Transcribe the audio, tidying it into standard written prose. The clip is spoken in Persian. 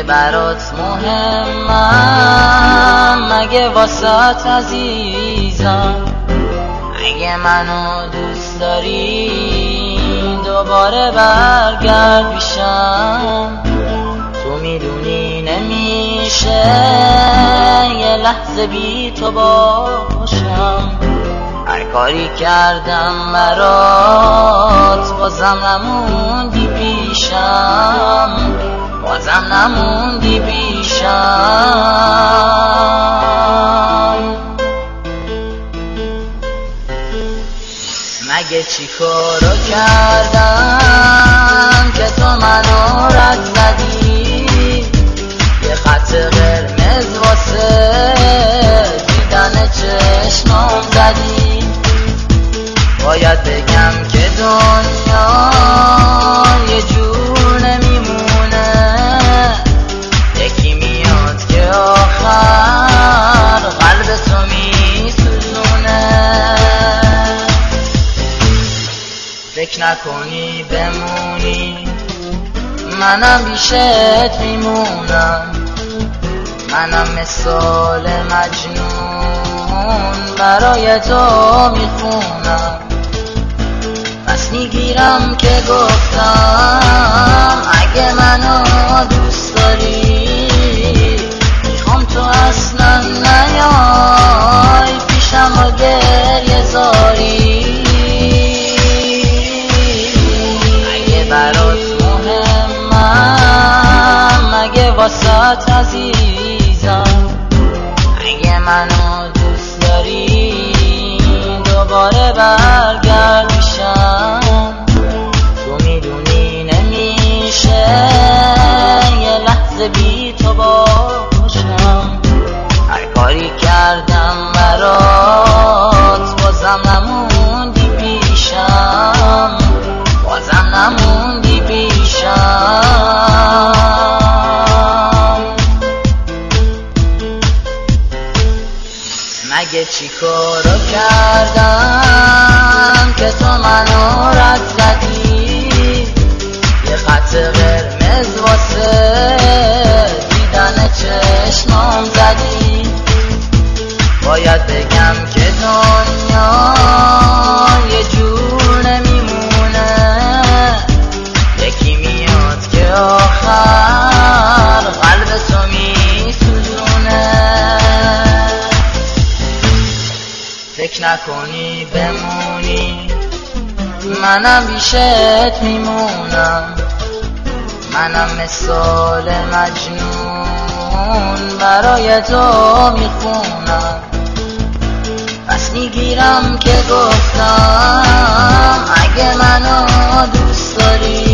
برات مهمم، مگه واسات عزیزم. اگه منو دوست داری دوباره برگرد پیشم. تو میدونی نمیشه یه لحظه بی تو باشم. هر کاری کردم برات بازم نموندی پیشم، بازم نموندی پیشم. مگه چی کارو کردم که تو منو رد زدی؟ یه خط قرمز واسه دیدن چشمام زدی. باید بگم که دنیا یه جور نمیمونه، یکی میاد که آخر قلب تو میسوزونه. فکر نکنی بمونی منم بیشت میمونم. منم مثال مجنون برای تو میخونم. پس میگیرم که گفتم اگه منو دوست داری میخوام تو اصلا نیای پیشم و گریه زاری. اگه برات مهمم، مگه واسات عزیزم. اگه منو دوست داری دوباره برگرد پیشم. تو میدونی نمیشه یه لحظه بی تو باشم. هر کاری کردم برات بازم نموندی پیشم، بازم نموندی پیشم. مگه چی کارو کردم که تو منو رد زدی؟ یه خط قرمز واسه دیدن چشمام زدی. باید بگم که دنیا یه جور نمیمونه، یکی میاد که آخر قلب تو میسوزونه. فکر نکنی بمونی منم بیشت میمونم. منم مثال مجنون برای تو میخونم. پس میگیرم که گفتم اگه منو دوست داری